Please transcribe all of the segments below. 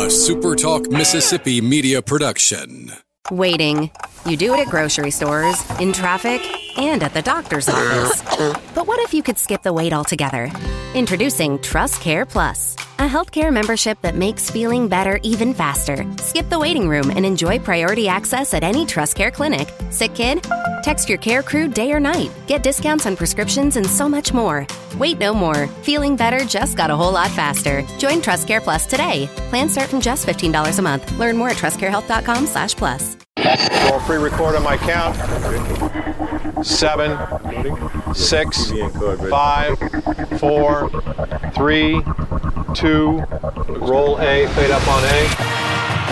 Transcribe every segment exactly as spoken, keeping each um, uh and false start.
A Super Talk Mississippi media production. Waiting. You do it at grocery stores, in traffic, and at the doctor's office. But what if you could skip the wait altogether? Introducing Trust Care Plus, a healthcare membership that makes feeling better even faster. Skip the waiting room and enjoy priority access at any Trust Care clinic. Sick kid? Text your care crew day or night. Get discounts on prescriptions and so much more. Wait no more. Feeling better just got a whole lot faster. Join Trust Care Plus today. Plans start from just fifteen dollars a month. Learn more at trustcarehealth.com slash plus. Roll free record on my count. Seven, six, five, four, three, two, roll A, fade up on A.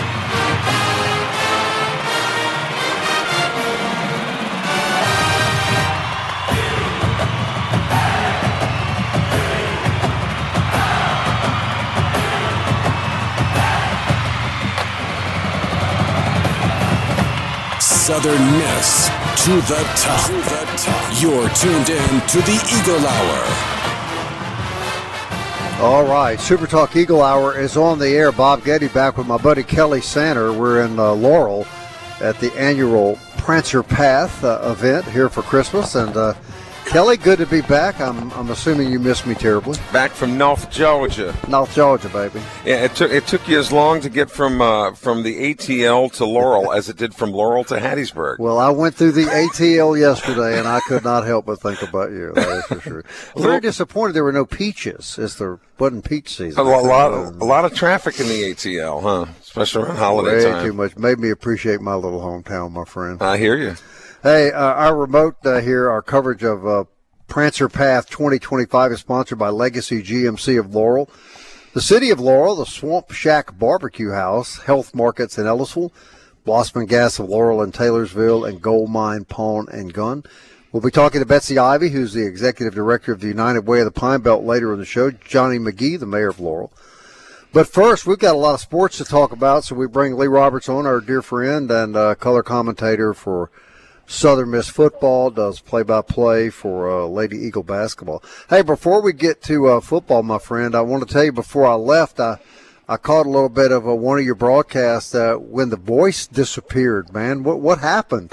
Southern Miss to the top. To the top. You're tuned in to the Eagle Hour. All right, Super Talk Eagle Hour is on the air. Bob Getty back with my buddy Kelly Sander. We're in uh, Laurel at the annual Prancer Path uh, event here for Christmas. And uh, Kelly, good to be back. I'm I'm assuming you missed me terribly. Back from North Georgia. North Georgia, baby. Yeah, it took it took you as long to get from uh, from the A T L to Laurel as it did from Laurel to Hattiesburg. Well, I went through the A T L yesterday, and I could not help but think about you. That is for sure. Very disappointed there were no peaches. As there wasn't peach season. A lot, a lot of traffic in the A T L, huh? Especially around holiday Way time. too much. Made me appreciate my little hometown, my friend. I hear you. Hey, uh, our remote uh, here, our coverage of uh, Prancer Path twenty twenty-five is sponsored by Legacy G M C of Laurel, the City of Laurel, the Swamp Shack Barbecue House, Health Markets in Ellisville, Blossman Gas of Laurel and Taylorsville, and Gold Mine Pawn and Gun. We'll be talking to Betsy Ivy, who's the executive director of the United Way of the Pine Belt, later in the show. Johnny McGee, the mayor of Laurel. But first, we've got a lot of sports to talk about, so we bring Lee Roberts on, our dear friend and uh, color commentator for Southern Miss football, does play-by-play for uh, Lady Eagle basketball. Hey, before we get to uh, football, my friend, I want to tell you before I left, I, I caught a little bit of a, one of your broadcasts uh, when the voice disappeared, man. What what happened?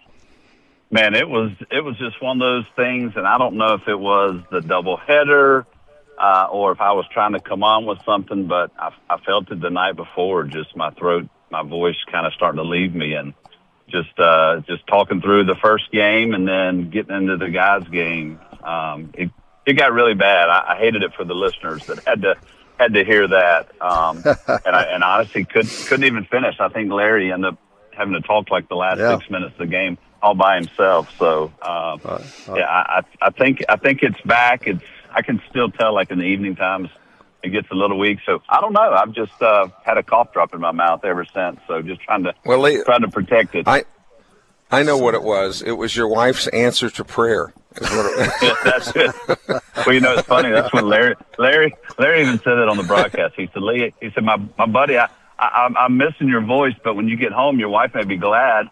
Man, it was it was just one of those things, and I don't know if it was the doubleheader uh, or if I was trying to come on with something, but I, I felt it the night before, just my throat, my voice kind of starting to leave me, and just uh, just talking through the first game and then getting into the guys' game. Um, it it got really bad. I, I hated it for the listeners that had to had to hear that, um, and I and honestly couldn't couldn't even finish. I think Larry ended up having to talk like the last yeah. six minutes of the game all by himself. So um, right, right. yeah, I, I think I think it's back. It's I can still tell, like in the evening times, it gets a little weak. So I don't know. I've just uh, had a cough drop in my mouth ever since. So just trying to well, Lee, trying to protect it. I I know what it was. It was your wife's answer to prayer. Is what it yeah, that's it. Well, you know, it's funny. That's when Larry Larry Larry even said it on the broadcast. He said, Lee, he said, my my buddy, I. I, I'm missing your voice, but when you get home, your wife may be glad.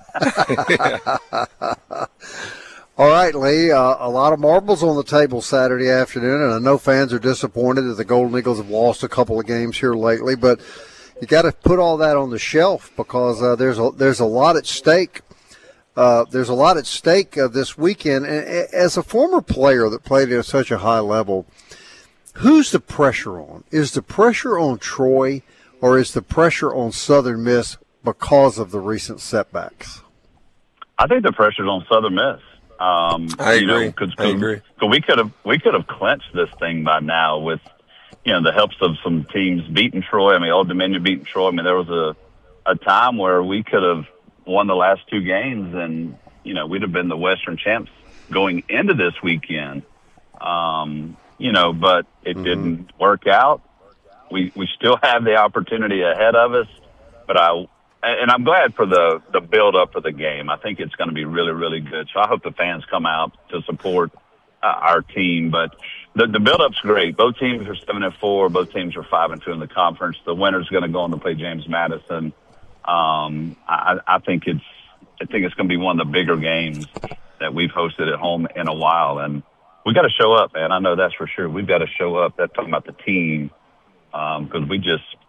All right, Lee, uh, a lot of marbles on the table Saturday afternoon, and I know fans are disappointed that the Golden Eagles have lost a couple of games here lately, but you got to put all that on the shelf because uh, there's a, there's a lot at stake. Uh, there's a lot at stake uh, this weekend. And as a former player that played at such a high level, who's the pressure on? Is the pressure on Troy? Or is the pressure on Southern Miss because of the recent setbacks? I think the pressure's on Southern Miss. Um, I you agree. Know, cause, I agree. Cause we could have we could have clinched this thing by now with, you know, the helps of some teams beating Troy. I mean, Old Dominion beating Troy. I mean, there was a a time where we could have won the last two games, and you know, we'd have been the Western champs going into this weekend. Um, you know, but it mm-hmm. didn't work out. We we still have the opportunity ahead of us, but I and I'm glad for the the build up for the game. I think it's going to be really really good. So I hope the fans come out to support uh, our team. But the the build up's great. Both teams are seven and four. Both teams are five and two in the conference. The winner's going to go on to play James Madison. Um, I, I think it's I think it's going to be one of the bigger games that we've hosted at home in a while, and we got to show up, man. I know that's for sure. We've got to show up. That's talking about the team. Because um, we just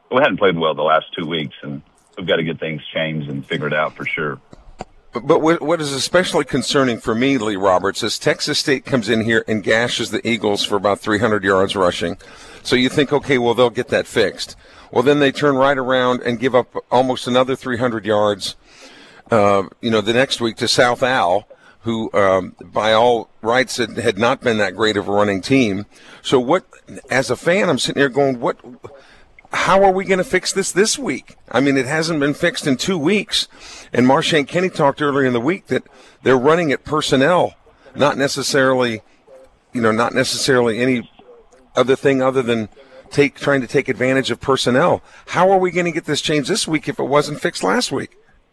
we hadn't played well the last two weeks, and we've got to get things changed and figured out for sure. But, but what, what is especially concerning for me, Lee Roberts, is Texas State comes in here and gashes the Eagles for about three hundred yards rushing. So you think, okay, well, they'll get that fixed. Well, then they turn right around and give up almost another three hundred yards, uh, you know, the next week to South Al, who, um, by all rights, had, had not been that great of a running team. So what, as a fan, I'm sitting here going, what, how are we going to fix this this week? I mean, it hasn't been fixed in two weeks. And Marchand Kenny talked earlier in the week that they're running at personnel, not necessarily, you know, not necessarily any other thing other than take trying to take advantage of personnel. How are we going to get this changed this week if it wasn't fixed last week?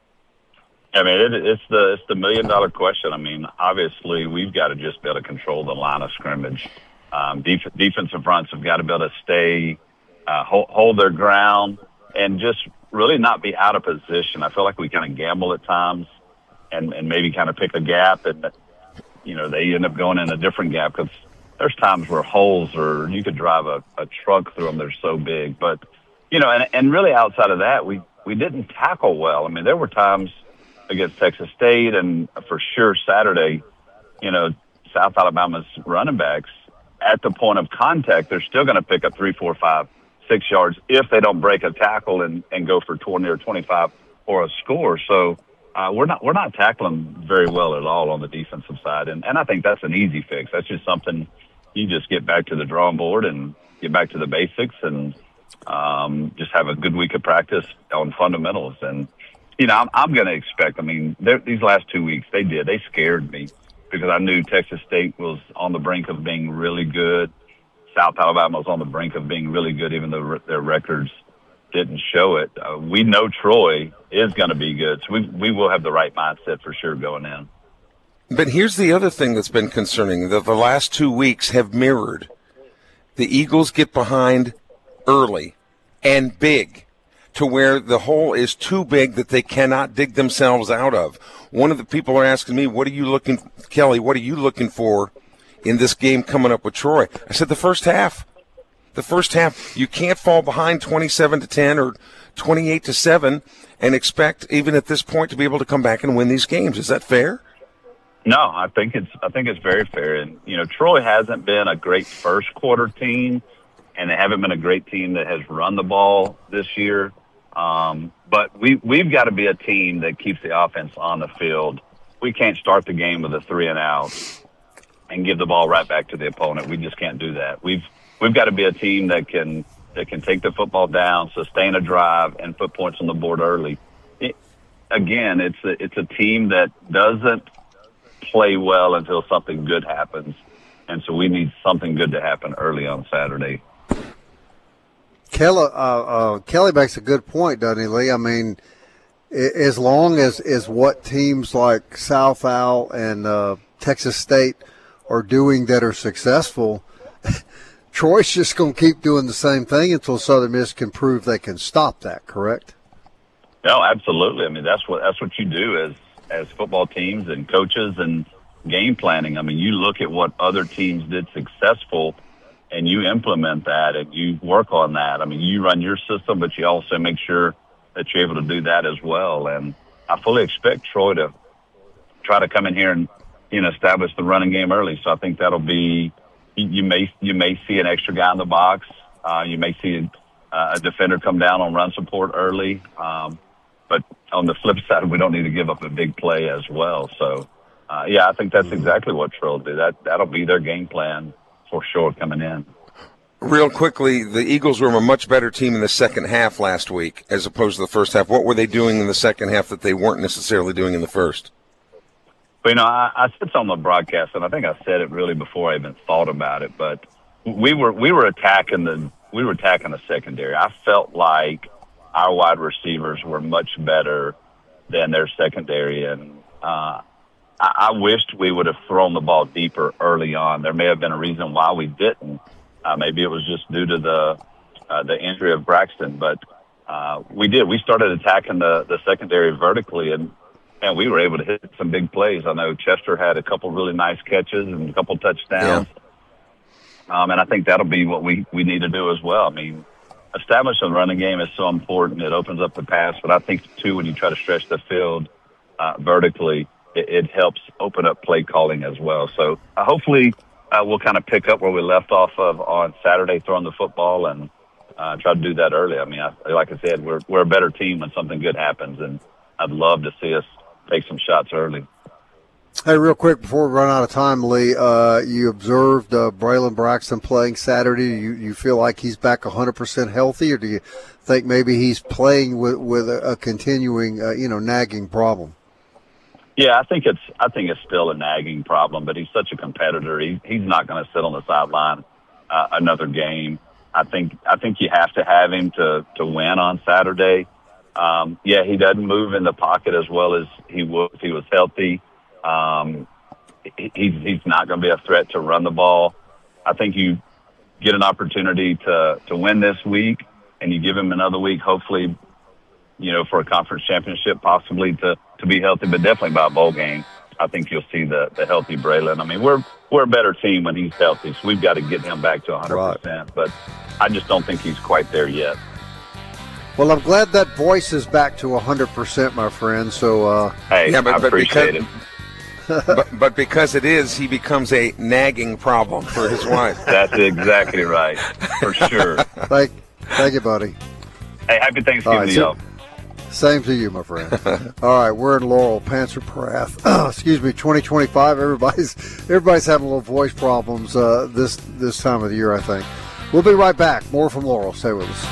I mean, it, it's the it's the million dollar question. I mean, obviously, we've got to just be able to control the line of scrimmage. Um, def- defensive fronts have got to be able to stay, uh, hold, hold their ground, and just really not be out of position. I feel like we kind of gamble at times, and, and maybe kind of pick a gap, and you know they end up going in a different gap because there's times where holes are you could drive a, a truck through them. They're so big, but you know, and and really outside of that, we we didn't tackle well. I mean, there were times against Texas State, and for sure Saturday, you know, South Alabama's running backs at the point of contact, they're still going to pick up three, four, five, six yards if they don't break a tackle and, and go for twenty or twenty-five or a score. So uh, we're not we're not tackling very well at all on the defensive side, and and I think that's an easy fix. That's just something you just get back to the drawing board and get back to the basics, and um, just have a good week of practice on fundamentals. And you know, I'm, I'm going to expect, I mean, these last two weeks, they did. They scared me because I knew Texas State was on the brink of being really good. South Alabama was on the brink of being really good, even though their records didn't show it. Uh, we know Troy is going to be good, so we, we will have the right mindset for sure going in. But here's the other thing that's been concerning, that the last two weeks have mirrored. The Eagles get behind early and big, to where the hole is too big that they cannot dig themselves out of. One of the people are asking me, what are you looking, Kelly, what are you looking for in this game coming up with Troy? I said the first half. The first half, you can't fall behind twenty-seven to ten or twenty-eight to seven and expect, even at this point, to be able to come back and win these games. Is that fair? No, I think it's I think it's very fair. And, you know, Troy hasn't been a great first quarter team, and they haven't been a great team that has run the ball this year. Um, but we, we've got to be a team that keeps the offense on the field. We can't start the game with a three and out and give the ball right back to the opponent. We just can't do that. We've we've got to be a team that can that can take the football down, sustain a drive, and put points on the board early. It, again, it's a, it's a team that doesn't play well until something good happens, and so we need something good to happen early on Saturday. Kelly, uh, uh, Kelly makes a good point, doesn't he, Lee? I mean, as long as, as what teams like South Al and uh, Texas State are doing that are successful, Troy's just going to keep doing the same thing until Southern Miss can prove they can stop that, correct? No, absolutely. I mean, that's what that's what you do as, as football teams and coaches and game planning. I mean, you look at what other teams did successful, and you implement that and you work on that. I mean, you run your system, but you also make sure that you're able to do that as well. And I fully expect Troy to try to come in here and, you know, establish the running game early. So I think that'll be, you may, you may see an extra guy in the box. Uh, you may see a, a defender come down on run support early. Um, but on the flip side, we don't need to give up a big play as well. So, uh, yeah, I think that's exactly what Troy will do. That, that'll be their game plan for sure coming in. Real quickly, the Eagles were a much better team in the second half last week as opposed to the first half. What were they doing in the second half that they weren't necessarily doing in the first? Well, you know, I, I said on the broadcast, and I think I said it really before I even thought about it, but we were we were attacking the we were attacking the secondary. I felt like our wide receivers were much better than their secondary, and uh, I, I wished we would have thrown the ball deeper early on. There may have been a reason why we didn't. Uh, maybe it was just due to the uh, the injury of Braxton, but uh, we did. We started attacking the, the secondary vertically, and and we were able to hit some big plays. I know Chester had a couple really nice catches and a couple touchdowns, yeah. um, and I think that'll be what we, we need to do as well. I mean, establishing the running game is so important. It opens up the pass, but I think too when you try to stretch the field uh, vertically, it, it helps open up play calling as well. So uh, hopefully uh, we'll kind of pick up where we left off of on Saturday throwing the football and uh, try to do that early. I mean, I, like I said, we're we're a better team when something good happens, and I'd love to see us take some shots early. Hey, real quick before we run out of time, Lee, uh, you observed uh, Braylon Braxton playing Saturday. You you feel like he's back one hundred percent healthy, or do you think maybe he's playing with with a, a continuing, uh, you know, nagging problem? Yeah, I think it's I think it's still a nagging problem, but he's such a competitor. He, he's not going to sit on the sideline uh, another game. I think I think you have to have him to to win on Saturday. Um, yeah, he doesn't move in the pocket as well as he would if he was healthy. Um, he, he's not going to be a threat to run the ball. I think you get an opportunity to, to win this week, and you give him another week, hopefully, you know, for a conference championship, possibly to, to be healthy, but definitely by a bowl game. I think you'll see the, the healthy Braylon. I mean, we're we're a better team when he's healthy, so we've got to get him back to one hundred percent. Right. But I just don't think he's quite there yet. Well, I'm glad that voice is back to one hundred percent, my friend. So, uh, hey, yeah, but, I appreciate because, it. but, but because it is, he becomes a nagging problem for his wife. That's exactly right, for sure. Thank, thank you, buddy. Hey, happy Thanksgiving right, to so, y'all. Same to you, my friend. All right, we're in Laurel, Panzer-Prath. Excuse me, twenty twenty-five. Everybody's everybody's having a little voice problems uh, this this time of the year, I think. We'll be right back. More from Laurel. Stay with us.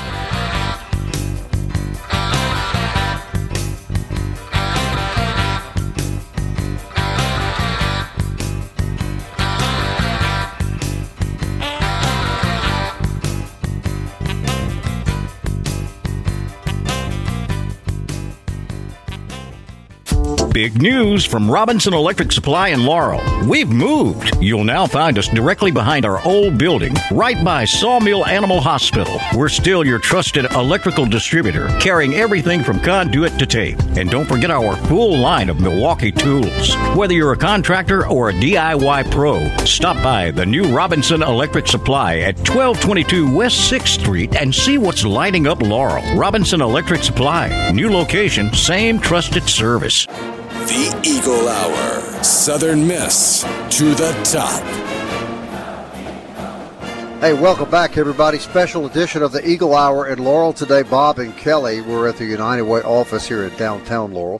Big news from Robinson Electric Supply in Laurel. We've moved. You'll now find us directly behind our old building, right by Sawmill Animal Hospital. We're still your trusted electrical distributor, carrying everything from conduit to tape. And don't forget our full line of Milwaukee tools. Whether you're a contractor or a D I Y pro, stop by the new Robinson Electric Supply at twelve twenty-two West sixth Street and see what's lighting up Laurel. Robinson Electric Supply. New location, same trusted service. The Eagle Hour. Southern Miss to the top. Hey, welcome back, everybody. Special edition of the Eagle Hour in Laurel today. Bob and Kelly, we're at the United Way office here in downtown Laurel.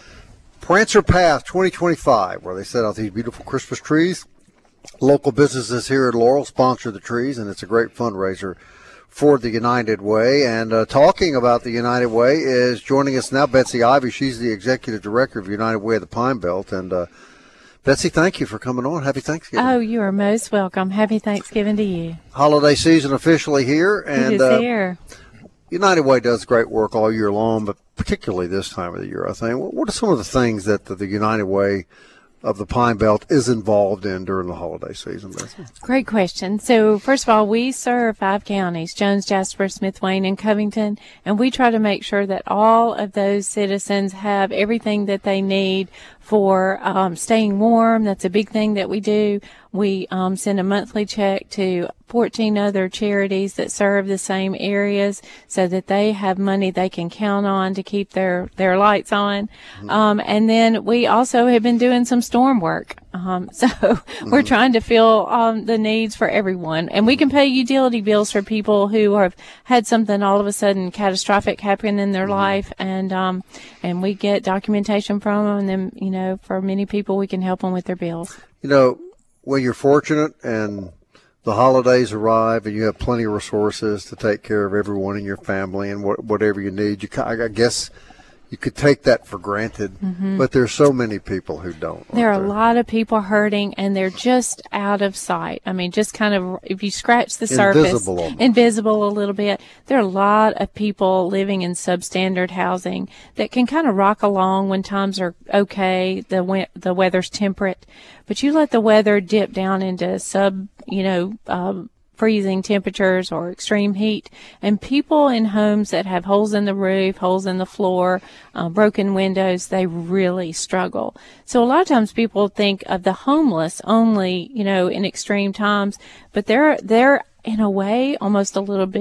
Prancer Path twenty twenty-five, where they set out these beautiful Christmas trees. Local businesses here in Laurel sponsor the trees, and it's a great fundraiser for the United Way. And uh, talking about the United Way is joining us now Betsy Ivy. She's the executive director of United Way of the Pine Belt. And uh, Betsy, thank you for coming on. Happy Thanksgiving. Oh, you are most welcome. Happy Thanksgiving to you. Holiday season officially here. And, it is uh, here. United Way does great work all year long, but particularly this time of the year, I think. What are some of the things that the, the United Way of the Pine Belt is involved in during the holiday season, Betsy? Great question. So, first of all, we serve five counties, Jones, Jasper, Smith, Wayne, and Covington, and we try to make sure that all of those citizens have everything that they need for um, staying warm. That's a big thing that we do. We um, send a monthly check to fourteen other charities that serve the same areas so that they have money they can count on to keep their, their lights on. Mm-hmm. Um, and then we also have been doing some storm work. Um, so mm-hmm. we're trying to fill um, the needs for everyone. And we can pay utility bills for people who have had something all of a sudden catastrophic happen in their mm-hmm. life. And um, and we get documentation from them. And then, you know, for many people, we can help them with their bills. You know, when you're fortunate and the holidays arrive and you have plenty of resources to take care of everyone in your family and wh- whatever you need, you I guess you could take that for granted, mm-hmm. but there's so many people who don't. There are there? a lot of people hurting, and they're just out of sight. I mean, just kind of, if you scratch the surface, invisible, invisible a little bit. There are a lot of people living in substandard housing that can kind of rock along when times are okay, the we- the weather's temperate, but you let the weather dip down into sub, you know, um, freezing temperatures or extreme heat, and people in homes that have holes in the roof, holes in the floor, uh, broken windows, they really struggle. So a lot of times people think of the homeless only, you know, in extreme times, but they're they're in a way almost a little bit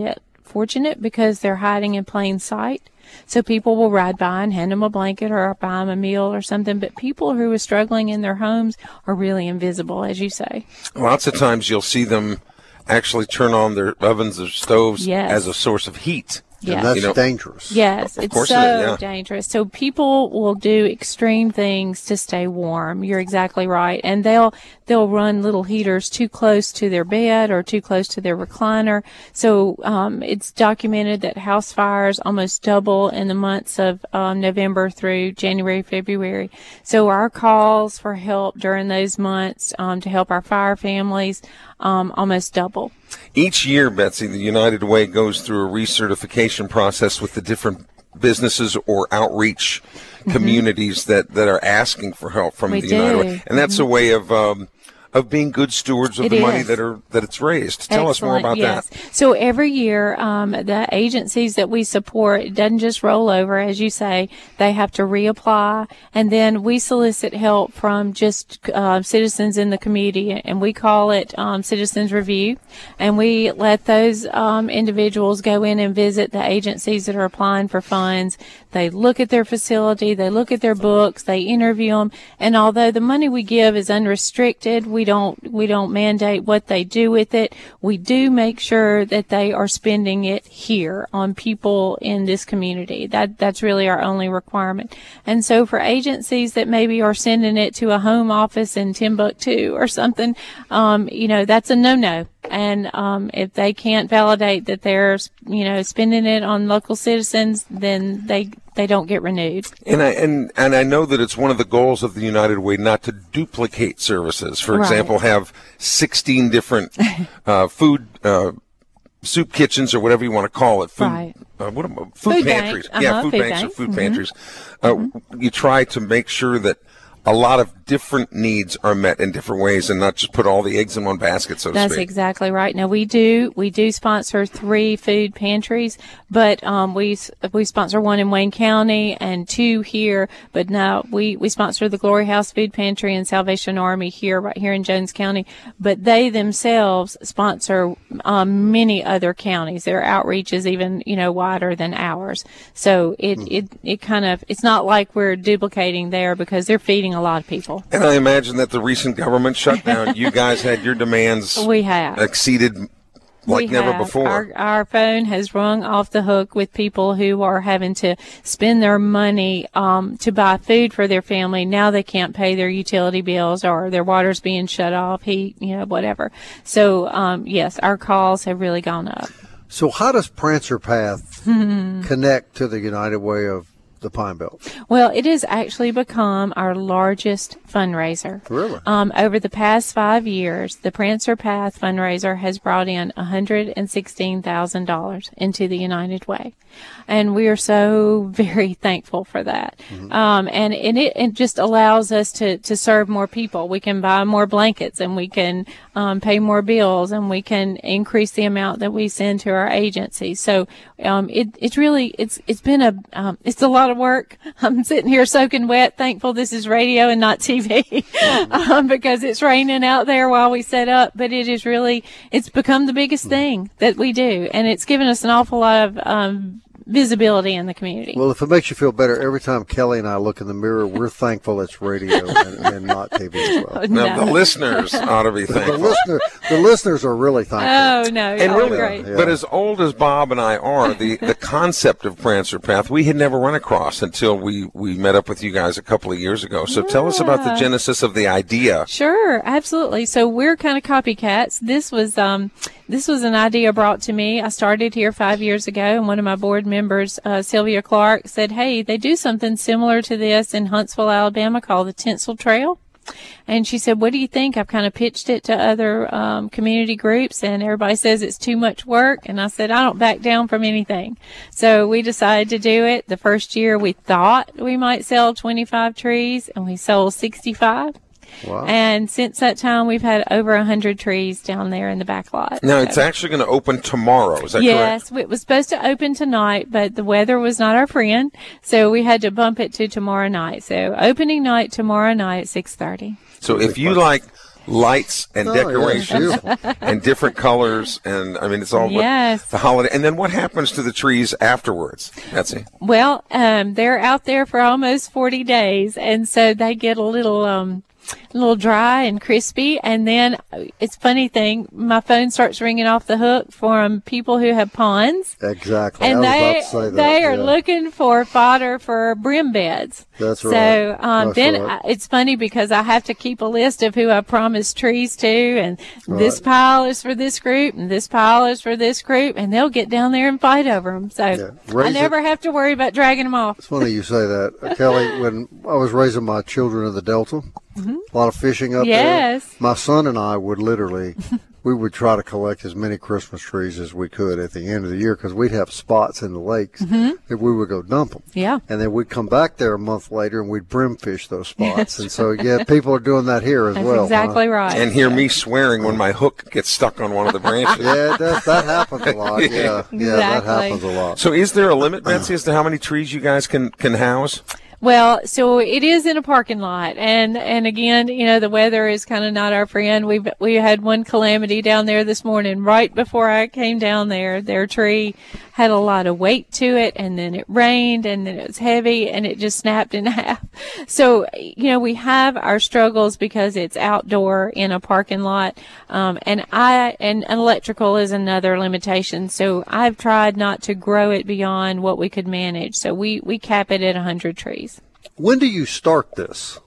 fortunate because they're hiding in plain sight. So people will ride by and hand them a blanket or buy them a meal or something. But people who are struggling in their homes are really invisible, as you say. Lots of times you'll see them actually turn on their ovens or stoves yes. as a source of heat. Yes. And that's You know, dangerous. Yes, Of it's course so it is, yeah. dangerous. So people will do extreme things to stay warm. You're exactly right. And they'll they'll run little heaters too close to their bed or too close to their recliner. So um, it's documented that house fires almost double in the months of um, November through January, February. So our calls for help during those months um, to help our fire families um, almost double. Each year, Betsy, the United Way goes through a recertification process with the different businesses or outreach mm-hmm. communities that, that are asking for help from We the United do. Way. And that's Mm-hmm. a way of um, of being good stewards of It the money is. that are that it's raised. Tell us more Excellent, about yes. that. So every year, um, the agencies that we support, it doesn't just roll over, as you say. They have to reapply, and then we solicit help from just uh, citizens in the community, and we call it um, Citizens Review, and we let those um, individuals go in and visit the agencies that are applying for funds. They look at their facility, they look at their books, they interview them, and although the money we give is unrestricted, we don't we don't mandate what they do with it. We do make sure that they are spending it here on people in this community. That that's really our only requirement. And so for agencies that maybe are sending it to a home office in Timbuktu or something, um, you know, that's a no-no. And um, if they can't validate that they're, you know, spending it on local citizens, then they they don't get renewed. And I and and I know that it's one of the goals of the United Way not to duplicate services. For Right. example, have sixteen different uh, food uh, soup kitchens or whatever you want to call it. Food, Right. uh, what am I- food, Food bank. pantries. Uh-huh, Yeah, food, food banks bank. or food Mhm. pantries. Uh, You try to make sure that a lot of different needs are met in different ways and not just put all the eggs in one basket, so to That's speak. exactly right. Now we do we do sponsor three food pantries, but um, we we sponsor one in Wayne County and two here. But now we we sponsor the Glory House Food Pantry and Salvation Army here, right here in Jones County. But they themselves sponsor um, many other counties. Their outreach is even you know wider than ours. So it it it kind of it's not like we're duplicating there because they're feeding a lot of people. And I imagine that the recent government shutdown, you guys had your demands We have. exceeded like We never have. before. Our, our phone has rung off the hook with people who are having to spend their money um, to buy food for their family. Now they can't pay their utility bills or their water's being shut off, heat, you know, whatever. So, um, yes, our calls have really gone up. So how does Prancer Path connect to the United Way of the Pine Belt? Well, it has actually become our largest fundraiser. Really? Um, over the past five years, the Prancer Path fundraiser has brought in one hundred sixteen thousand dollars into the United Way. And we are so very thankful for that. Mm-hmm. Um, and, and it, it just allows us to, to serve more people. We can buy more blankets and we can um, pay more bills and we can increase the amount that we send to our agencies. So um, it, it's really, it's it's been a, um, it's a lot of work. I'm sitting here soaking wet, thankful this is radio and not T V um, because it's raining out there while we set up. But it is really, it's become the biggest thing that we do. And it's given us an awful lot of um, visibility in the community. Well, if it makes you feel better, every time Kelly and I look in the mirror, we're thankful it's radio and, and not T V as well. Now, No. the listeners ought to be The, thankful. listener, the listeners are really thankful. Oh, no. And y'all really, are great. Yeah. but as old as Bob and I are, the, the concept of Prancer Path we had never run across until we, we met up with you guys a couple of years ago. So tell us about the Yeah. genesis of the idea. Sure, absolutely. So we're kind of copycats. This was um, this was an idea brought to me. I started here five years ago, and one of my board members, uh, Sylvia Clark, said, "Hey, they do something similar to this in Huntsville, Alabama, called the Tinsel Trail." And she said, "What do you think?" I've kind of pitched it to other um, community groups, and everybody says it's too much work. And I said, I don't back down from anything. So we decided to do it. The first year we thought we might sell twenty-five trees, and we sold sixty-five. Wow. And since that time, we've had over one hundred trees down there in the back lot. Now, So- it's actually going to open tomorrow. Is that correct? Yes, it was supposed to open tonight, but the weather was not our friend, so we had to bump it to tomorrow night. So opening night tomorrow night, six thirty. So if you like lights and Oh, yeah, decorations beautiful. and different colors, and I mean it's all Yes. the holiday. And then what happens to the trees afterwards, Betsy? Well, um, they're out there for almost forty days, and so they get a little, um, a little dry and crispy. And then uh, it's a funny thing, my phone starts ringing off the hook from people who have ponds. Exactly. And I was they about to say that. they are yeah. looking for fodder for brim beds. That's right. So um, That's then right. I, it's funny because I have to keep a list of who I promised trees to, and this Right. pile is for this group, and this pile is for this group, and they'll get down there and fight over them. So Yeah. I Raise it- never have to worry about dragging them off. It's funny you say that, uh, Kelly. When I was raising my children in the Delta, a lot of fishing up Yes. there. My son and I would literally, we would try to collect as many Christmas trees as we could at the end of the year because we'd have spots in the lakes that we would go dump them. Yeah. And then we'd come back there a month later and we'd brim fish those spots. And so, yeah, people are doing that here as That's well. exactly huh? right. And hear me swearing when my hook gets stuck on one of the branches. Yeah, that, that happens a lot. Yeah, yeah, that Exactly. happens a lot. So is there a limit, Betsy, as to how many trees you guys can, can house? Well, so it is in a parking lot, and and again, you know, the weather is kind of not our friend. We've we had one calamity down there this morning. Right before I came down there, their tree had a lot of weight to it, and then it rained, and then it was heavy, and it just snapped in half. So, you know, we have our struggles because it's outdoor in a parking lot, um, and I and, and electrical is another limitation. So I've tried not to grow it beyond what we could manage. So we we cap it at one hundred trees. When do you start this?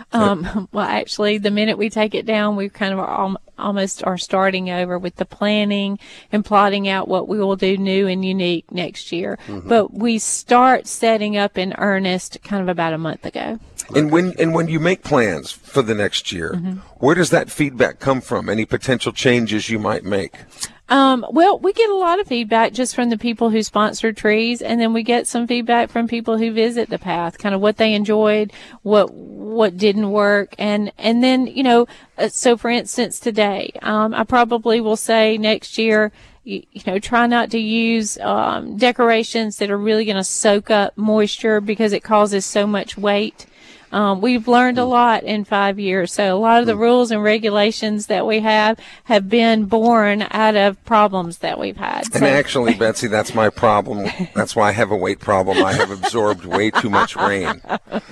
Um, well, actually, the minute we take it down, we kind of are al- almost are starting over with the planning and plotting out what we will do new and unique next year. But we start setting up in earnest kind of about a month ago. And when and when you make plans for the next year, where does that feedback come from? Any potential changes you might make? Um, well, we get a lot of feedback just from the people who sponsor trees, and then we get some feedback from people who visit the path, kind of what they enjoyed, what what didn't work, and and then you know, uh, so for instance, today, um, I probably will say next year, you, you know, try not to use um, decorations that are really going to soak up moisture because it causes so much weight. Um, we've learned a lot in five years. So a lot of the rules and regulations that we have have been born out of problems that we've had. And So- actually, Betsy, that's my problem. That's why I have a weight problem. I have absorbed way too much rain.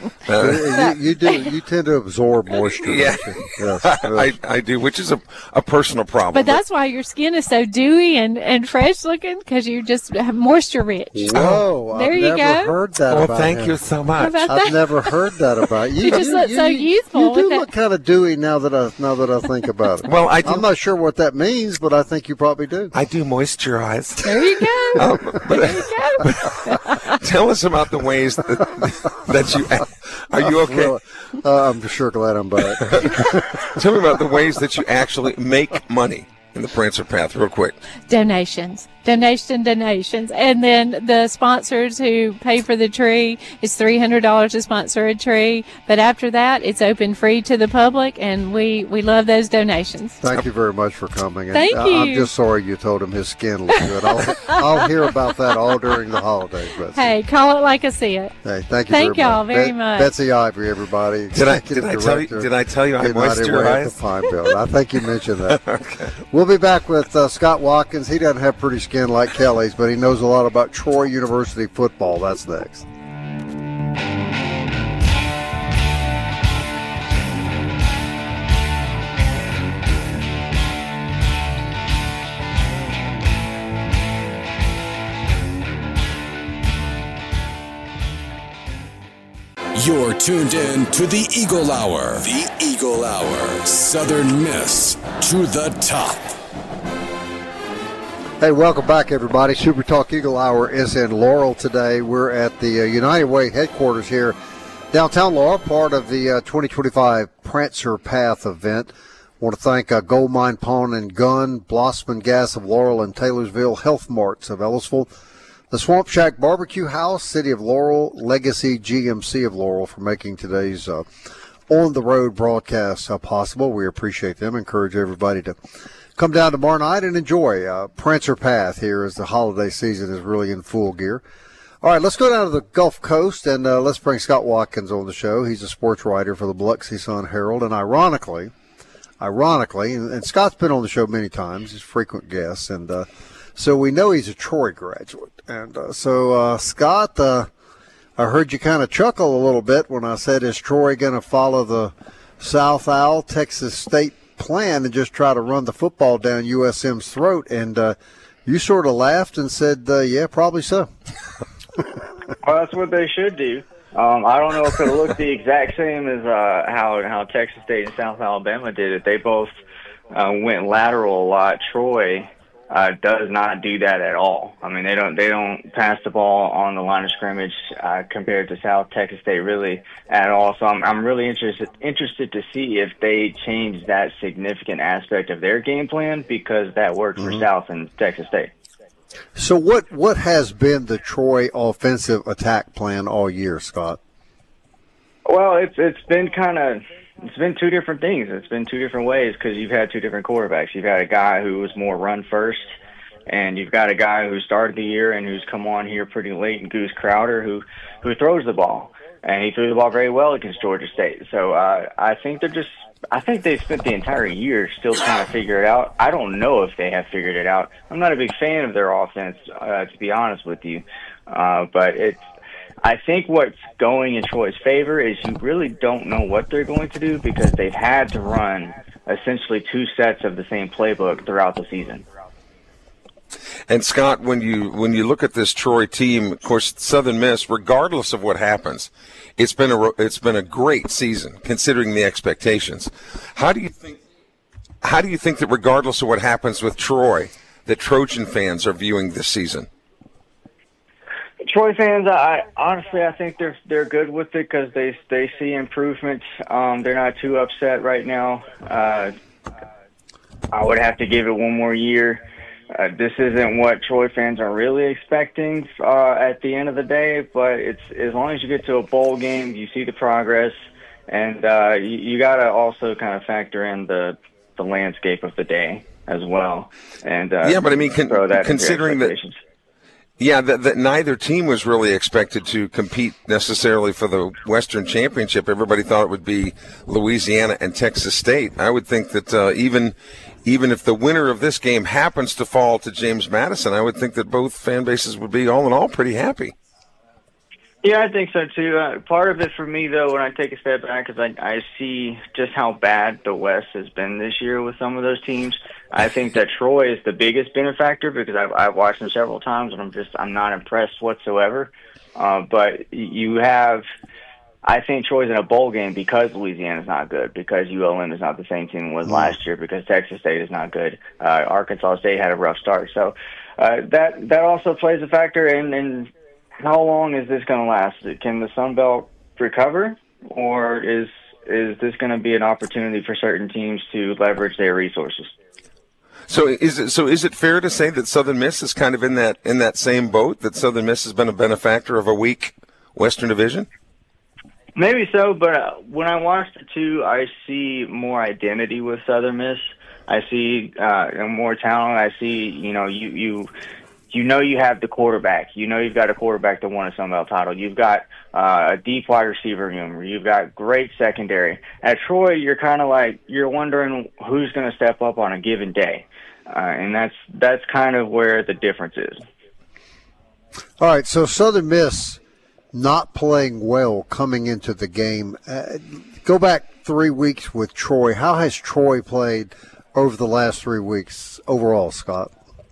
Uh, you, you do. You tend to absorb moisture. Yeah. don't you? Yes, I, yes. I do, which is a, a personal problem. but that's why your skin is so dewy and, and fresh looking, because you just have moisture rich. Whoa! There I've you never go. heard that. Well, about thank him. you so How much. about I've that? never heard that about you. You just look so youthful You with do that. look kind of dewy now that I now that I think about it. Well, I do- I'm not sure what that means, but I think you probably do. I do moisturize. There you go. Um, but, There you go. tell us about the ways that, that you. Are you okay? Well, uh, I'm sure glad I'm back. Tell me about the ways that you actually make money in the Prancer Path, real quick. Donations. Donation, donations. And then the sponsors who pay for the tree, it's three hundred dollars to sponsor a tree. But after that, it's open free to the public, and we, we love those donations. Thank you very much for coming. And Thank I- I'm you. just sorry you told him his skin looked good. I'll, I'll hear about that all during the holidays. Betsy. Hey, call it like I see it. Hey, thank you Thank very y'all much. very much. Betsy Ivory, everybody. Did I Executive did I tell you Director, did I tell you I United Way at the moisturize? Pine Belt. I think you mentioned that. Okay. We'll be back with uh, Scott Watkins. He doesn't have pretty skin like Kelly's, but he knows a lot about Troy University football. That's next. You're tuned in to the Eagle Hour. The Eagle Hour. Southern Miss to the top. Hey, welcome back, everybody. Super Talk Eagle Hour is in Laurel today. We're at the uh, United Way headquarters here, downtown Laurel, part of the uh, twenty twenty-five Prancer Path event. Want to thank uh, Gold Mine Pawn and Gun, Blossman Gas of Laurel, and Taylorsville Health Marts of Ellisville, the Swamp Shack Barbecue House, City of Laurel, Legacy G M C of Laurel for making today's uh, on-the-road broadcast uh, possible. We appreciate them. Encourage everybody to come down tomorrow night and enjoy uh, Prancer Path here as the holiday season is really in full gear. All right, let's go down to the Gulf Coast and uh, let's bring Scott Watkins on the show. He's a sports writer for the Biloxi Sun Herald, and ironically, ironically, and, and Scott's been on the show many times, he's a frequent guest, and uh, so we know he's a Troy graduate. And uh, so, uh, Scott, uh, I heard you kind of chuckle a little bit when I said, is Troy going to follow the South Owl, Texas State plan and just try to run the football down U S M's throat? And uh, you sort of laughed and said, uh, yeah, probably so. Well, that's what they should do. Um, I don't know if it'll look the exact same as uh, how how Texas State and South Alabama did it. They both uh, went lateral a lot. Troy uh, does not do that at all. I mean, they don't they don't pass the ball on the line of scrimmage uh, compared to South Texas State really at all. So I'm I'm really interested interested to see if they change that significant aspect of their game plan, because that worked mm-hmm. for South and Texas State. So what, what has been the Troy offensive attack plan all year, Scott? Well, it's it's been kind of it's been two different things. It's been two different ways because you've had two different quarterbacks. You've had a guy who was more run first, and you've got a guy who started the year and who's come on here pretty late, and Goose Crowder, who who throws the ball, and he threw the ball very well against Georgia State. So uh, I think they're just. I think they spent the entire year still trying to figure it out. I don't know if they have figured it out. I'm not a big fan of their offense, uh, to be honest with you. Uh, but it's, I think what's going in Troy's favor is you really don't know what they're going to do, because they've had to run essentially two sets of the same playbook throughout the season. And Scott, when you when you look at this Troy team, of course, Southern Miss, regardless of what happens, it's been a it's been a great season considering the expectations. How do you think? How do you think that regardless of what happens with Troy, that Trojan fans are viewing this season? Troy fans, I honestly I think they're they're good with it because they they see improvement. Um, they're not too upset right now. Uh, I would have to give it one more year. Uh, this isn't what Troy fans are really expecting uh, at the end of the day, but it's as long as you get to a bowl game, you see the progress, and uh, you, you got to also kind of factor in the the landscape of the day as well. And uh, yeah, but I mean, con- throw that considering that, yeah, that, that neither team was really expected to compete necessarily for the Western Championship. Everybody thought it would be Louisiana and Texas State. I would think that uh, even. Even if the winner of this game happens to fall to James Madison, I would think that both fan bases would be, all in all, pretty happy. Yeah, I think so, too. Uh, part of it for me, though, when I take a step back, is I, I see just how bad the West has been this year with some of those teams. I think that Troy is the biggest benefactor because I've, I've watched them several times, and I'm just I'm not impressed whatsoever. Uh, but you have – I think Troy's in a bowl game because Louisiana's not good, because U L M is not the same team it was last year, because Texas State is not good. Uh, Arkansas State had a rough start. So uh, that that also plays a factor in, in how long is this going to last? Can the Sun Belt recover, or is is this going to be an opportunity for certain teams to leverage their resources? So is it so? Is it fair to say that Southern Miss is kind of in that in that same boat? That Southern Miss has been a benefactor of a weak Western Division? Maybe so, but uh, when I watch the two, I see more identity with Southern Miss. I see uh, more talent. I see, you know, you you you know you have the quarterback. You know you've got a quarterback that won a Sun Belt title. You've got uh, a deep wide receiver room. You've got great secondary. At Troy, you're kind of like you're wondering who's going to step up on a given day, uh, and that's that's kind of where the difference is. All right, so Southern Miss not playing well coming into the game. Uh, go back three weeks with Troy. How has Troy played over the last three weeks overall, Scott?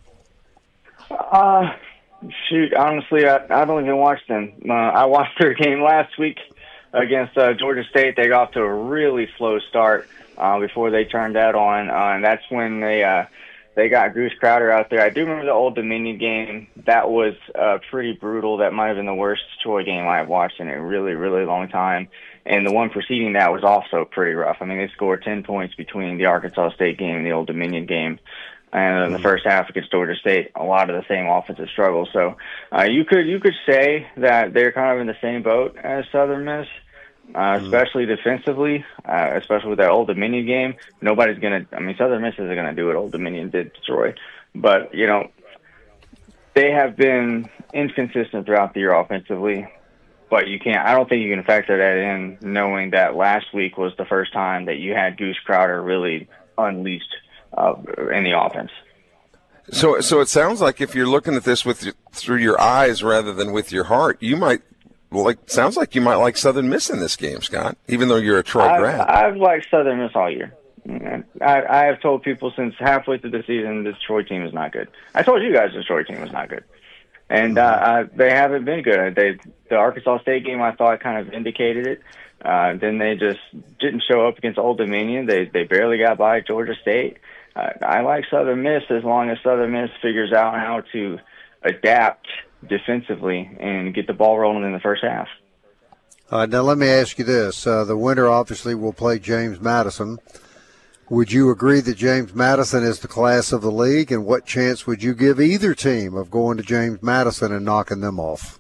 Uh, shoot, honestly, I, I don't even watch them. Uh, I watched their game last week against uh, Georgia State. They got off to a really slow start uh, before they turned that on, uh, and that's when they uh, – They got Goose Crowder out there. I do remember the Old Dominion game. That was uh, pretty brutal. That might have been the worst Troy game I've watched in a really, really long time. And the one preceding that was also pretty rough. I mean, they scored ten points between the Arkansas State game and the Old Dominion game. And in the first half against Georgia State, a lot of the same offensive struggles. So uh, you could you could say that they're kind of in the same boat as Southern Miss. Uh, especially defensively, uh, especially with that Old Dominion game. Nobody's going to – I mean, Southern Miss isn't going to do what Old Dominion did to Troy. But, you know, they have been inconsistent throughout the year offensively. but you can't. I don't think you can factor that in, knowing that last week was the first time that you had Goose Crowder really unleashed uh, in the offense. So, so it sounds like if you're looking at this with your, through your eyes rather than with your heart, you might like. Sounds like you might like Southern Miss in this game, Scott. Even though you're a Troy I've, grad, I've liked Southern Miss all year. I, I have told people since halfway through the season this Troy team is not good. I told you guys this Troy team was not good, and uh, I, they haven't been good. They the Arkansas State game I thought kind of indicated it. Uh, then they just didn't show up against Old Dominion. They they barely got by Georgia State. Uh, I like Southern Miss as long as Southern Miss figures out how to adapt defensively and get the ball rolling in the first half. All right, now let me ask you this. Uh, the winner obviously will play James Madison. Would you agree that James Madison is the class of the league, and what chance would you give either team of going to James Madison and knocking them off?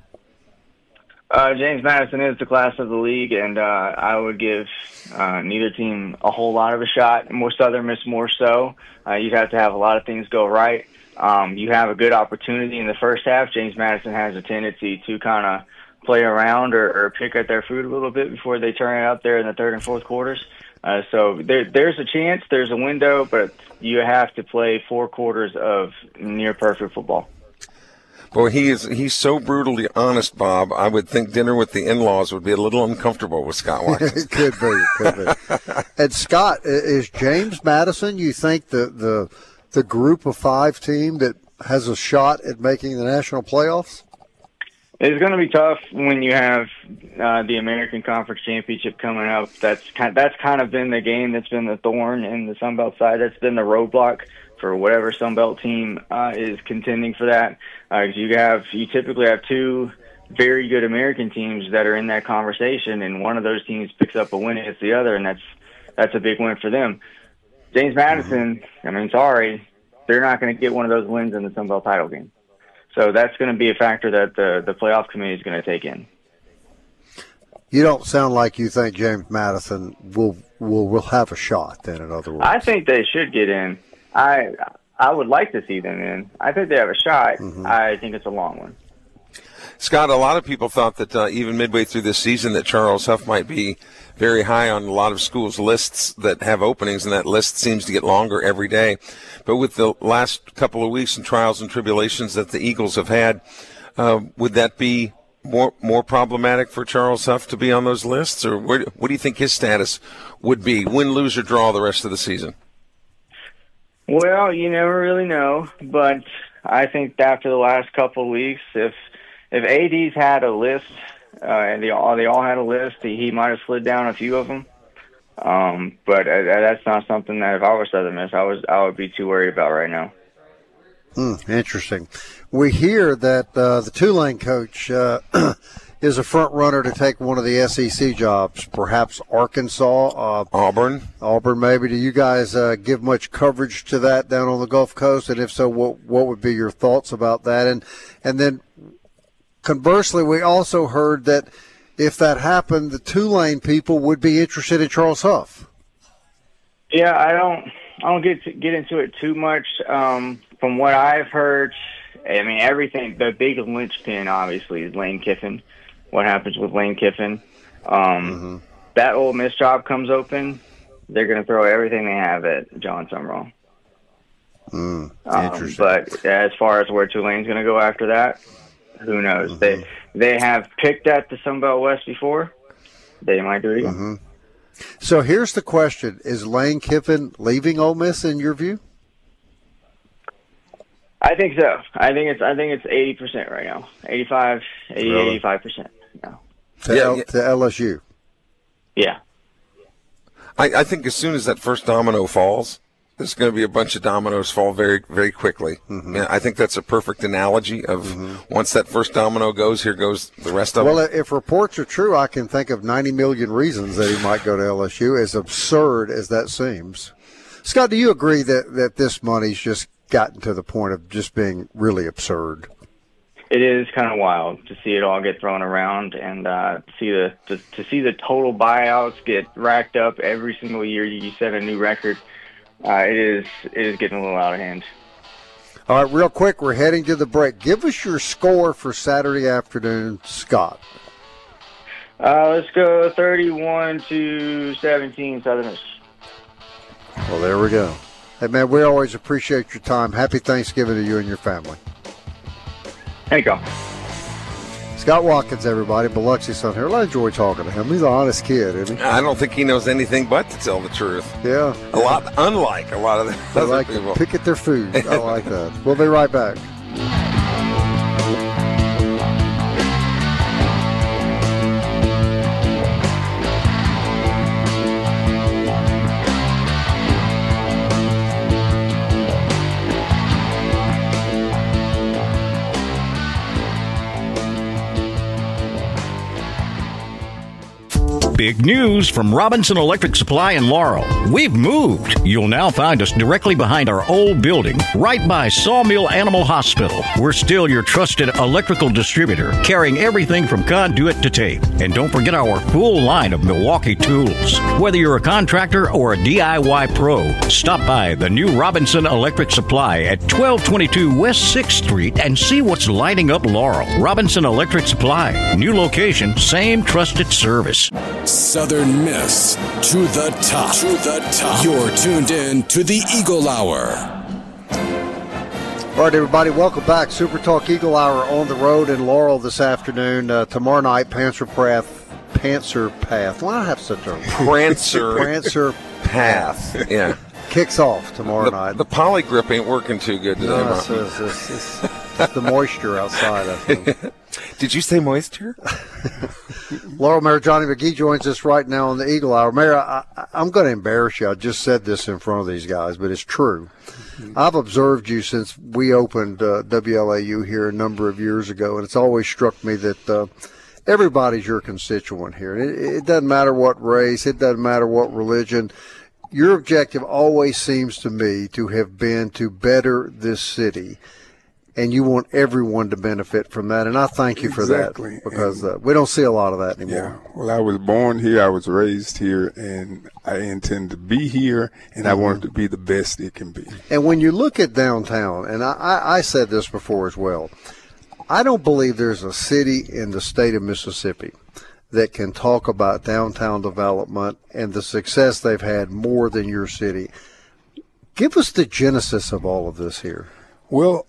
Uh, James Madison is the class of the league, and uh, I would give uh, neither team a whole lot of a shot. More Southern Miss, more so. Uh, you'd have to have a lot of things go right. Um, you have a good opportunity in the first half. James Madison has a tendency to kind of play around or, or pick at their food a little bit before they turn it up there in the third and fourth quarters. Uh, so there, there's a chance, there's a window, but you have to play four quarters of near-perfect football. Boy, he is he's so brutally honest, Bob. I would think dinner with the in-laws would be a little uncomfortable with Scott Watkins. It could be, could be. And Scott, is James Madison, you think, the, the the group of five team that has a shot at making the national playoffs? It's going to be tough when you have uh, the American Conference Championship coming up. That's kind of, that's kind of been the game that's been the thorn in the Sun Belt side. That's been the roadblock for whatever Sun Belt team uh, is contending for that. Uh, you have you typically have two very good American teams that are in that conversation, and one of those teams picks up a win against the other, and that's that's a big win for them. James Madison, I mean, sorry, they're not going to get one of those wins in the Sun Belt title game. So that's going to be a factor that the, the playoff committee is going to take in. You don't sound like you think James Madison will will will have a shot, then, in other words. I think they should get in. I I would like to see them in. I think they have a shot. Mm-hmm. I think it's a long one. Scott, a lot of people thought that uh, even midway through this season that Charles Huff might be very high on a lot of schools' lists that have openings, and that list seems to get longer every day. But with the last couple of weeks and trials and tribulations that the Eagles have had, uh, would that be more more problematic for Charles Huff to be on those lists? Or where, what do you think his status would be, win, lose, or draw the rest of the season? Well, you never really know, but I think after the last couple of weeks, if if A D's had a list, uh, and they all they all had a list, he, he might have slid down a few of them. Um, but uh, that's not something that if I was Southern Miss, I was I would be too worried about right now. Hmm, interesting. We hear that uh, the Tulane coach uh, is a front runner to take one of the S E C jobs, perhaps Arkansas, uh, Auburn, Auburn maybe. Do you guys uh, give much coverage to that down on the Gulf Coast? And if so, what what would be your thoughts about that? And and then conversely, we also heard that if that happened, the Tulane people would be interested in Charles Huff. Yeah, I don't I don't get to get into it too much. Um, from what I've heard, I mean, everything, the big linchpin, obviously, is Lane Kiffin. What happens with Lane Kiffin? Um, mm-hmm. That Ole Miss job comes open, they're going to throw everything they have at John Summerall. Mm, um, but as far as where Tulane's going to go after that, who knows? Mm-hmm. They they have picked at the Sun Belt West before. They might do it again. Mm-hmm. So here's the question. Is Lane Kiffin leaving Ole Miss in your view? I think so. I think it's I think it's eighty percent right now. eighty-five, eighty, really? eighty-five percent now. To, yeah, L, yeah. to L S U. Yeah. I, I think as soon as that first domino falls, there's going to be a bunch of dominoes fall very, very quickly. Mm-hmm. Yeah, I think that's a perfect analogy of mm-hmm. once that first domino goes, here goes the rest of well, them. Well, if reports are true, I can think of ninety million reasons that he might go to L S U, as absurd as that seems. Scott, do you agree that, that this money's just gotten to the point of just being really absurd? It is kind of wild to see it all get thrown around and uh, see the to, to see the total buyouts get racked up every single year. You set a new record. Uh, it is it is getting a little out of hand. All right, real quick, we're heading to the break. Give us your score for Saturday afternoon, Scott. Uh, let's go thirty-one to seventeen Southern Miss. Well, there we go. Hey, man, we always appreciate your time. Happy Thanksgiving to you and your family. Thank you. Scott Watkins, everybody, Biloxi's son here. I enjoy talking to him. He's an honest kid, isn't he? I don't think he knows anything but to tell the truth. Yeah. A lot, unlike a lot of the They other like people. to pick at their food. I like that. We'll be right back. Big news from Robinson Electric Supply in Laurel. We've moved. You'll now find us directly behind our old building, right by Sawmill Animal Hospital. We're still your trusted electrical distributor, carrying everything from conduit to tape. And don't forget our full line of Milwaukee tools. Whether you're a contractor or a D I Y pro, stop by the new Robinson Electric Supply at twelve twenty-two West sixth Street and see what's lighting up Laurel. Robinson Electric Supply. New location, same trusted service. Southern Miss to the top. To the top. You're tuned in to the Eagle Hour. All right, everybody, welcome back. Super Talk Eagle Hour on the road in Laurel this afternoon. Uh, tomorrow night, Panther Path. Panther Path. Well, I have such a Prancer Prancer Path. Yeah. Kicks off tomorrow The, night. the poly grip ain't working too good today, No, Mom. it's, it's, it's, it's, it's the moisture outside, I think. Did you say moisture? Laurel Mayor Johnny McGee joins us right now on the Eagle Hour. Mayor, I, I, I'm going to embarrass you. I just said this in front of these guys, but it's true. I've observed you since we opened uh, W L A U here a number of years ago, and it's always struck me that uh, everybody's your constituent here. It, it doesn't matter what race. It doesn't matter what religion. Your objective always seems to me to have been to better this city. And you want everyone to benefit from that, and I thank you for exactly. that because uh, we don't see a lot of that anymore. Yeah. Well, I was born here, I was raised here, and I intend to be here, and mm-hmm. I want it to be the best it can be. And when you look at downtown, and I, I, I said this before as well, I don't believe there's a city in the state of Mississippi that can talk about downtown development and the success they've had more than your city. Give us the genesis of all of this here. Well,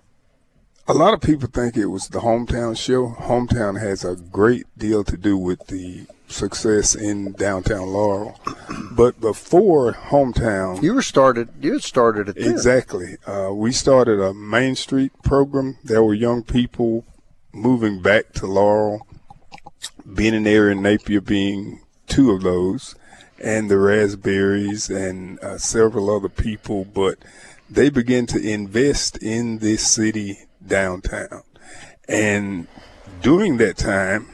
a lot of people think it was the Hometown show. Hometown has a great deal to do with the success in downtown Laurel. But before Hometown, you were started. You had started it. Exactly. Uh, we started a Main Street program. There were young people moving back to Laurel, Ben and Erin Napier being two of those, and the Raspberries and uh, several other people. But they began to invest in this city downtown, and during that time,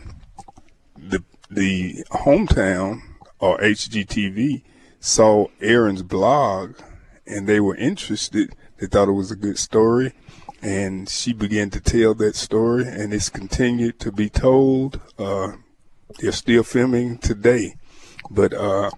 the the Hometown or H G T V saw Erin's blog, and they were interested. They thought it was a good story, and she began to tell that story, and it's continued to be told. Uh, they're still filming today, but uh,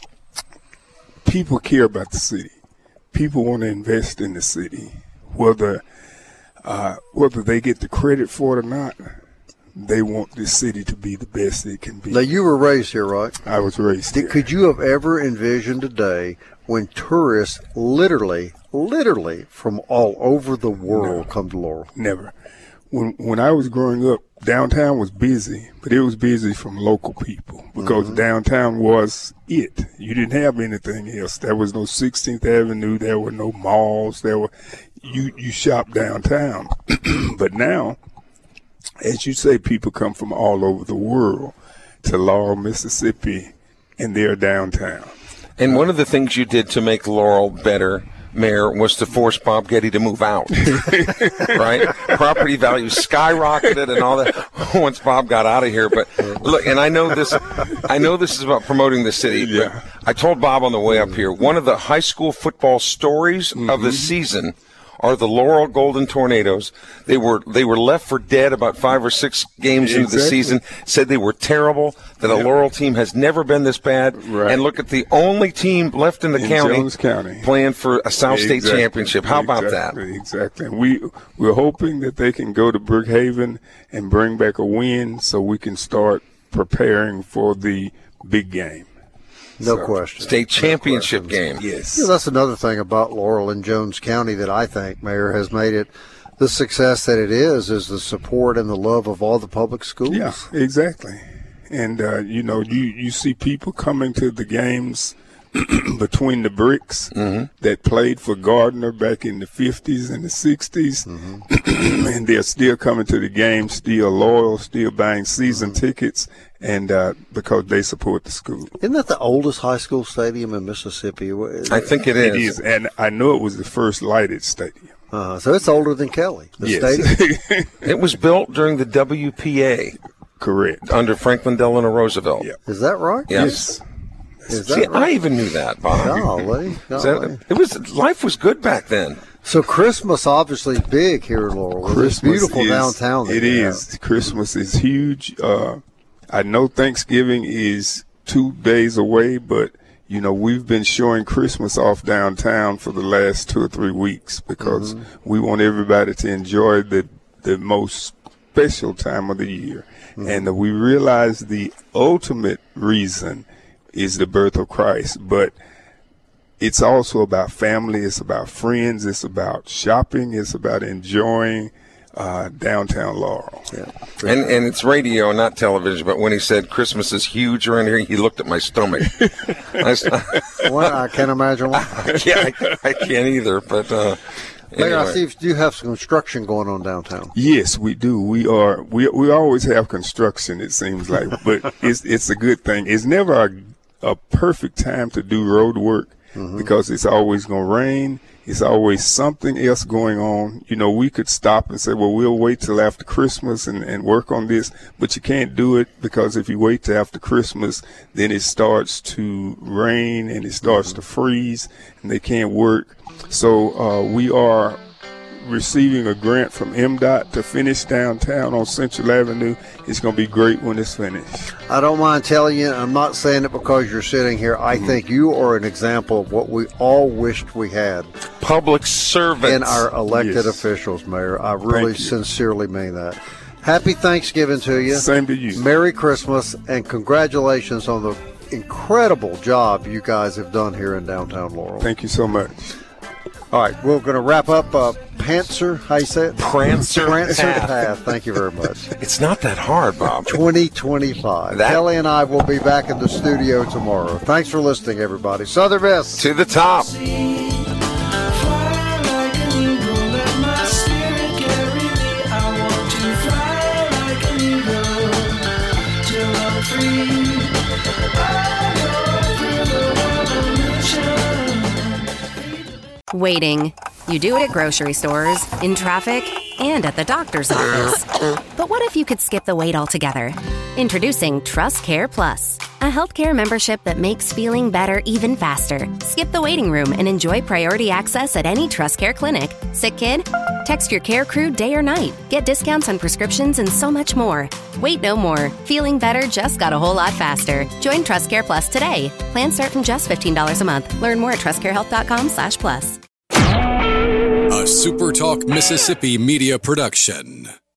people care about the city. People want to invest in the city, whether Uh, whether they get the credit for it or not, they want this city to be the best it can be. Now, you were raised here, right? I was raised Did, here. Could you have ever envisioned a day when tourists literally, literally from all over the world no, come to Laurel? Never. When when I was growing up, downtown was busy, but it was busy from local people because mm-hmm. downtown was it. You didn't have anything else. There was no sixteenth Avenue. There were no malls. There were you you shop downtown. But now, as you say, people come from all over the world to Laurel, Mississippi, and they're downtown. And one of the things you did to make Laurel better, Mayor, was to force Bob Getty to move out, right? Property values skyrocketed and all that once Bob got out of here. But look, and I know this, I know this is about promoting the city. But Yeah. I told Bob on the way up here, one of the high school football stories mm-hmm. of the season are the Laurel Golden Tornadoes. They were they were left for dead about five or six games exactly. into the season. Said they were terrible. That a yeah. Laurel team has never been this bad. Right. And look at the only team left in the in county, Jones County playing for a South exactly. State championship. How about exactly. that? Exactly. We we're hoping that they can go to Brookhaven and bring back a win, so we can start preparing for the big game. No So, question. State championship No game. Yes. You know, that's another thing about Laurel and Jones County that I think, Mayor, has made it the success that it is, is the support and the love of all the public schools. Yeah, exactly. And, uh, you know, you, you see people coming to the games between the bricks Mm-hmm. that played for Gardner back in the fifties and the sixties. Mm-hmm. And they're still coming to the game, still loyal, still buying season Mm-hmm. tickets, and uh, because they support the school. Isn't that the oldest high school stadium in Mississippi? I think it is. It is, and I know it was the first lighted stadium. Uh, so it's older than Kelly, the Yes. stadium. It was built during the W P A Correct. under Franklin Delano Roosevelt. Yeah. Is that right? Yes. Is that See, right? I even knew that, Bob. Golly, Is golly. that, it was life was good back then. So Christmas obviously big here in Laurel. It's Christmas beautiful is, downtown. that It you is. Christmas is huge. Uh, I know Thanksgiving is two days away, but you know we've been showing Christmas off downtown for the last two or three weeks because Mhm. we want everybody to enjoy the the most special time of the year, Mhm. and uh, we realize the ultimate reason is the birth of Christ, but it's also about family, it's about friends, it's about shopping, it's about enjoying uh, downtown Laurel. Yeah. And and it's radio, not television. But when he said Christmas is huge around here, he looked at my stomach. I, s- Well, I can't imagine why. I can't, I, I can't either. But uh, Mayor, I anyway. see you do have some construction going on downtown. Yes, we do. We are. We we always have construction. It seems like, but it's it's a good thing. It's never a, a perfect time to do road work Mhm. because it's always going to rain. It's always something else going on. You know, we could stop and say, well, we'll wait till after Christmas and, and work on this, but you can't do it because if you wait till after Christmas, then it starts to rain and it starts to freeze and they can't work. So uh, we are receiving a grant from M DOT to finish downtown on Central Avenue. It's going to be great when it's finished. I don't mind telling you, I'm not saying it because you're sitting here. I Mm-hmm. think you are an example of what we all wished we had public servants in our elected Yes. officials, Mayor. I really Thank you. sincerely mean that. Happy Thanksgiving to you. Same to you. Merry Christmas, and congratulations on the incredible job you guys have done here in downtown Laurel. Thank you so much. All right, we're going to wrap up uh, Prancer, how you say it? Prancer Prancer Path. Path. Thank you very much. It's not that hard, Bob. twenty twenty-five. That- Kelly and I will be back in the studio tomorrow. Thanks for listening, everybody. Southern Miss. To the top. Waiting. You do it at grocery stores, in traffic, and at the doctor's office. But what if you could skip the wait altogether? Introducing Trust Care Plus, a healthcare membership that makes feeling better even faster. Skip the waiting room and enjoy priority access at any Trust Care clinic. Sick kid? Text your care crew day or night. Get discounts on prescriptions and so much more. Wait no more. Feeling better just got a whole lot faster. Join Trust Care Plus today. Plans start from just fifteen dollars a month. Learn more at trustcarehealth.com slash plus. A SuperTalk Mississippi media production.